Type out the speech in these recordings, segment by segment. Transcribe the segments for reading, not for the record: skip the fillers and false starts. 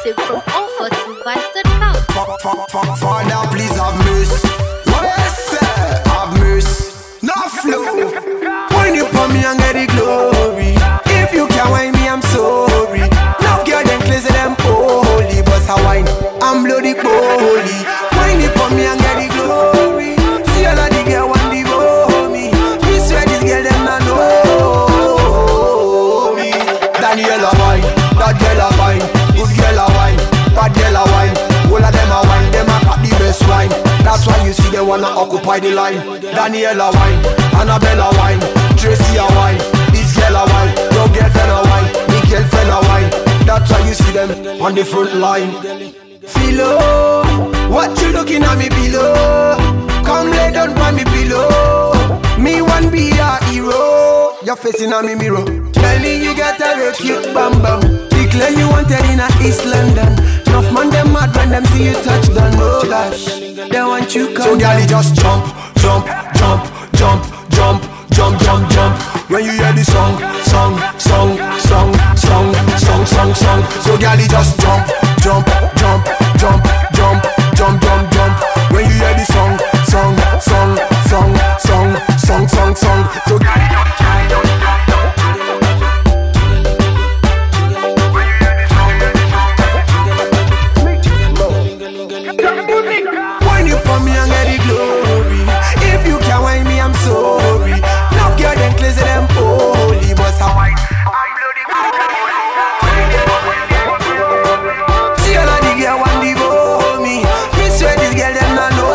Exclusive from offer2vibes.com. Father, please have mercy. Yes, sir, have mercy. No flow. When you put me and get the glory. If you can't wine me, I'm sorry. No girl them crazy, them holy. But I wine, I'm bloody holy. When you put me and get the glory. See all of the girl want the me. Me swear this girl them not know me. Daniela wine, that girl a wine. Good girl a wine, bad girl a wine. All of them a wine, them a got the best wine. That's why you see they wanna occupy the line. Daniela wine, Annabella wine, Tracy a wine, this girl a wine, your girlfriend a wine, me girlfriend a wine. That's why you see them on the front line. Philo, what you looking at me below? Come lay down by me pillow. Me one be a hero. Your face in a me mirror. Telling you got a real cute bam bam. Declare you wanted in a East London. Enough man them mad when them see you touch down. Oh gosh, they want you come. So girl, just jump, jump, jump, jump, jump, jump, jump, jump. When you hear the song, song, song, song, song, song, song, song. So girl, just jump, jump, jump, jump, jump, jump, jump, jump. When you hear the song, song, song, song, song, song, song, song. So girl, just wine you for me and get the glory. If you can't wine me, I'm sorry. Now girl them crazy, them holy. But I wine, I'm bloody good. See all of the girl want the me. Me swear this girl them not know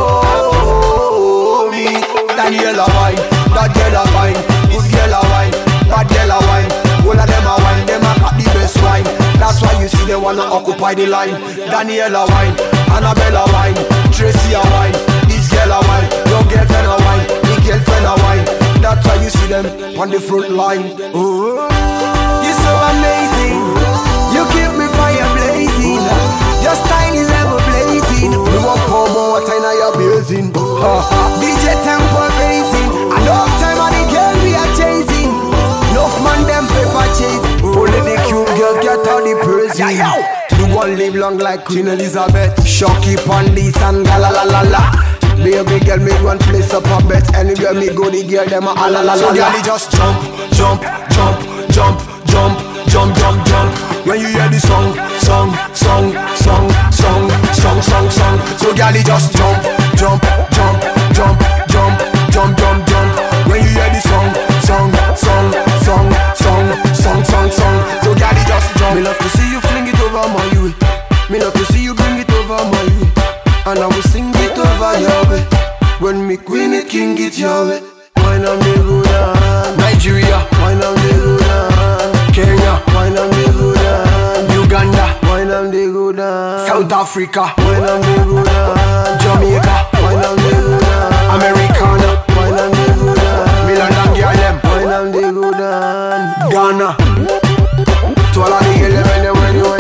me. Daniela wine, that girl a wine, good girl a wine, bad girl a wine. All of them a wine, them a got the best wine. That's why you see they wanna occupy the line. Daniela wine, Annabella wine, Tracy a wine, this girl a wine, your girlfriend a wine, me girlfriend a wine. That's why you see them on the front line. Oh, you're so amazing. You keep me fire blazing. Your style is ever blazing. We want pour more water in your basin. DJ tempo raising. I know time on the girl we are chasing. Enough man them paper chase. Only the cute girls get all the praising. You won't live long like Queen Elizabeth. Shocky Pandis and la la la la. Baby girl me one place up a bet. Anywhere me go the girl them a la la la. So girl just jump, jump, jump, jump, jump, jump, jump, jump. When you hear the song, song, song, song, song, song, song, song. So girl just jump, jump, jump, jump, jump, jump, jump, jump. When you hear the song, song, song, song, song, song, song, song. So girl just jump. Me love to see you fling it over my way. Me love to see you bring it over my way. And I will sing it over your way. When me queen it, king it your way. Wine on me good on Nigeria, wine on me good on Kenya, wine on me good on Uganda, wine on me good on South Africa, wine on me good on Jamaica, wine on me good on Americana, wine on me good on Milan and Girl, wine on me good on Ghana. To all of the girls, when you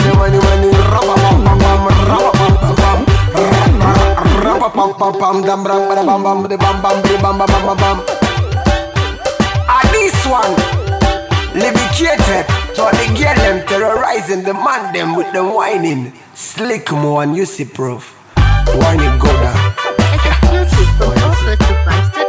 this one, levicated. So the girl them terrorizing the man them with them whining. Slick more and you see proof. Whining go down. Exclusive from offer2vibes.com.